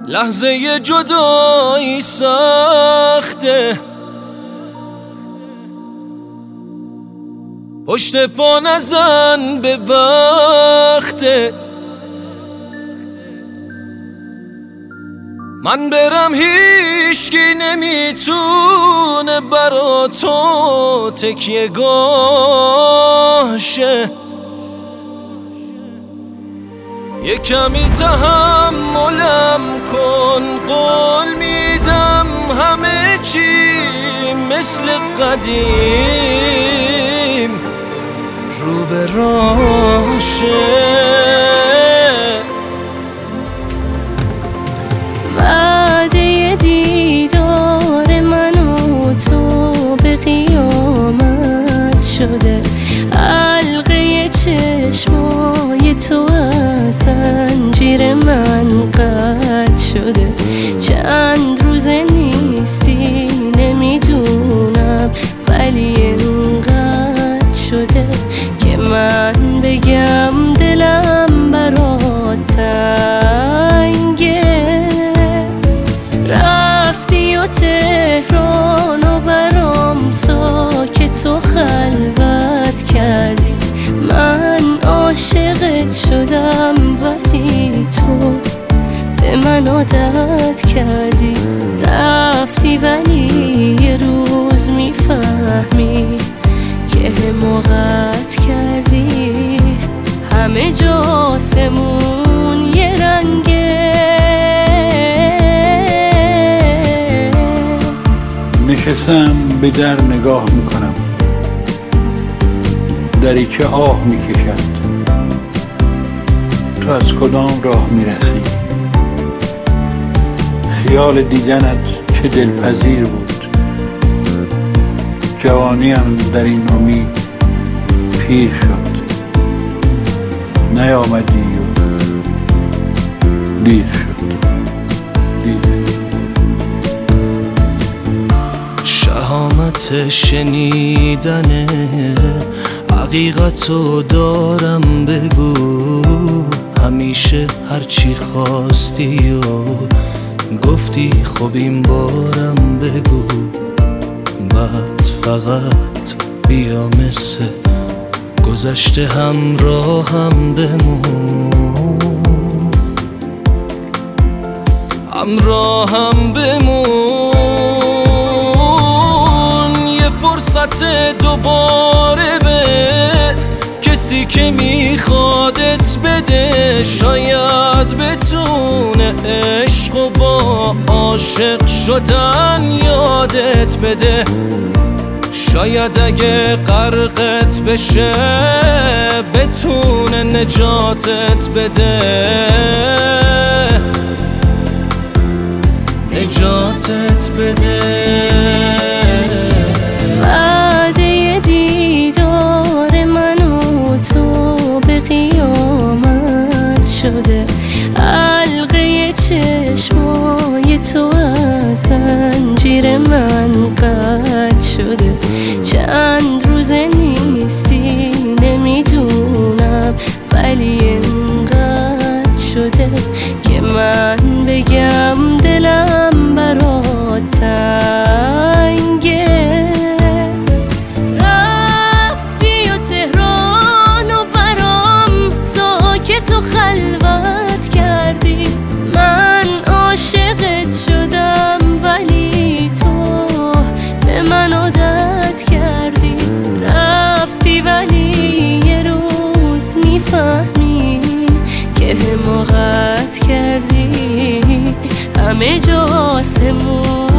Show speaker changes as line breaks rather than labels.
لحظه جدایی سخته، پشت پا نزن به بختت. من برم هیچکی نمیتونه برا تو تکیه گاه شه. یه کمی تحملم کن، قول میدم همه چی مثل قدیم رو به راه شه.
وعده دیدار من و تو به قیامت شده، حلقه چشمای تو از زنجیر من قطع شده. چند روزه نیستی نمیدونم، ولی اینقدر شده که من بگم دلم برات تنگه. رفتی و تهران و برام ساکت و خلوت کردی. من عاشقت شدم ولی تو به من عادت کردی. رفتی ولی یه روز میفهمی که حماقت کردی. همه جا آسمون یه رنگه.
نشستم به در نگاه میکنم، دریچه آه میکشد. تو از کدام راه میرسی؟ خیال دیدنت چه دلپذیر بود. جوانیم در این امید پیر شد، نیامدی و دیر شد.
شهامت شنیدن حقیقتو دارم، بگو همیشه هرچی خواستی و گفتی خب این بارم بگو. بعد فقط بیا مثل گذشته همراهم بمون، همراهم بمون. یه فرصت دوباره به کسی که میخوادت بده، شاید بتونه عشق و با عاشق شدن یادت بده. شاید اگه غرقت بشه بتونه نجاتت بده، نجاتت بده.
وعده دیدار من و تو به قیامت شده، حلقه چشمای تو از زنجیر من قطع شده. چند روزه نیستی نمیدونم، ولی اینقدر شده که من بگم دلم برات تنگه. رفتی و تهران و برام ساکت و خلوت کردی. من عاشقت شدم ولی تو به من عادت کردی. رفتی ولی یه روز میفهمی که حماقت کردی. همه جا آسمون